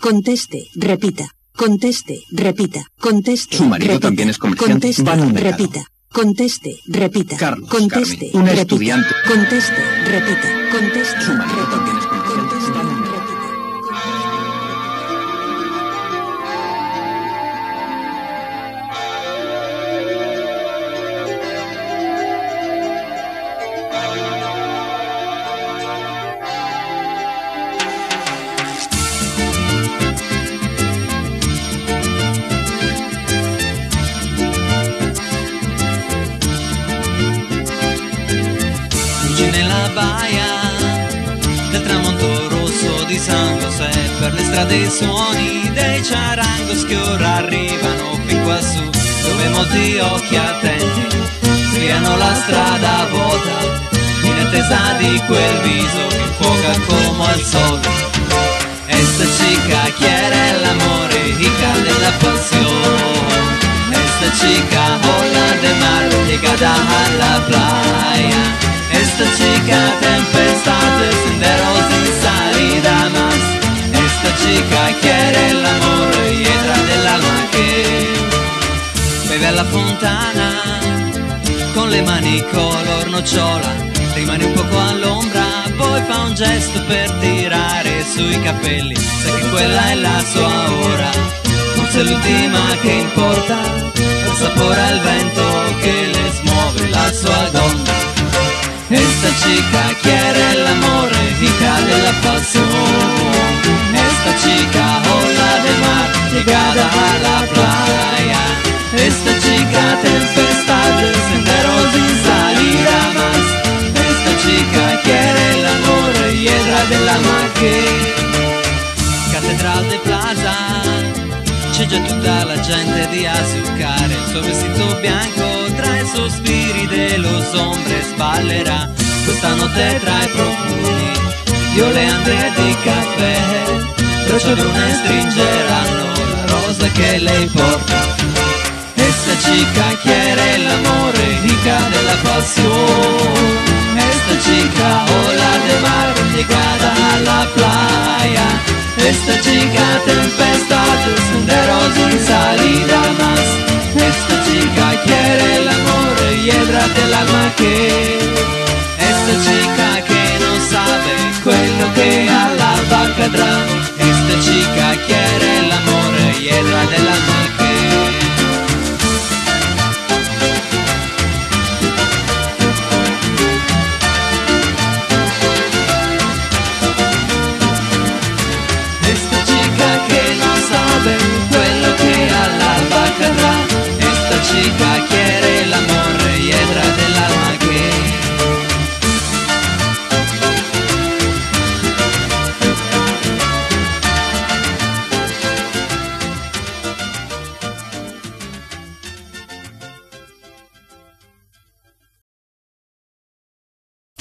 Conteste, repita. Conteste, repita. Conteste, Su marido repita. también es comerciante. Conteste, Van al mercado. repita. Conteste, repita. Carlos, Conteste, Carmen, un repita. estudiante. Conteste, repita. Conteste, Su marido repita. también es comerciante. Conteste, Van al mercado. repita. Nella baia del tramonto rosso di San José, per le strade i suoni dei ciarangos che ora arrivano fin quassù, dove molti occhi attenti spiano la strada vuota in attesa di quel viso che infuoca come al sole. Esta chica quiere el amor, hija de la pasión. Esta chica ola de mar llegada a la playa. Esta chica tempestad, senderos sin salida más. Esta chica quiere el amor, hiedra del alma que bebe alla fontana con le mani color nocciola. Rimane un poco all'ombra, poi fa un gesto per tirare sui capelli. Sa che quella è la sua ora, forse l'ultima che importa. Assapora il vento che le smuove la sua donna. Esta chica quiere el amor, hija de la pasión. Esta chica ola de mar, llegada a la playa. Esta chica tempestad, senderos sin salida más. Esta chica quiere el amor, hiedra del alma que Catedral de Plaza. C'è già tutta la gente di Azucare, il suo vestito bianco tra i sospiri dello hombres ballerà questa notte tra i profumi di oleandre e di caffè. Bracciolone stringeranno la rosa che lei porta. Esta chica quiere el amor, hija de la pasión. Esta chica ola de mar llegada a la playa. Esta chica tempestad, senderos sin salida más. Esta chica quiere el amor, hiedra del alma que esta chica che non sabe quello che alla va accadrà. Esta chica quiere el amor, hiedra del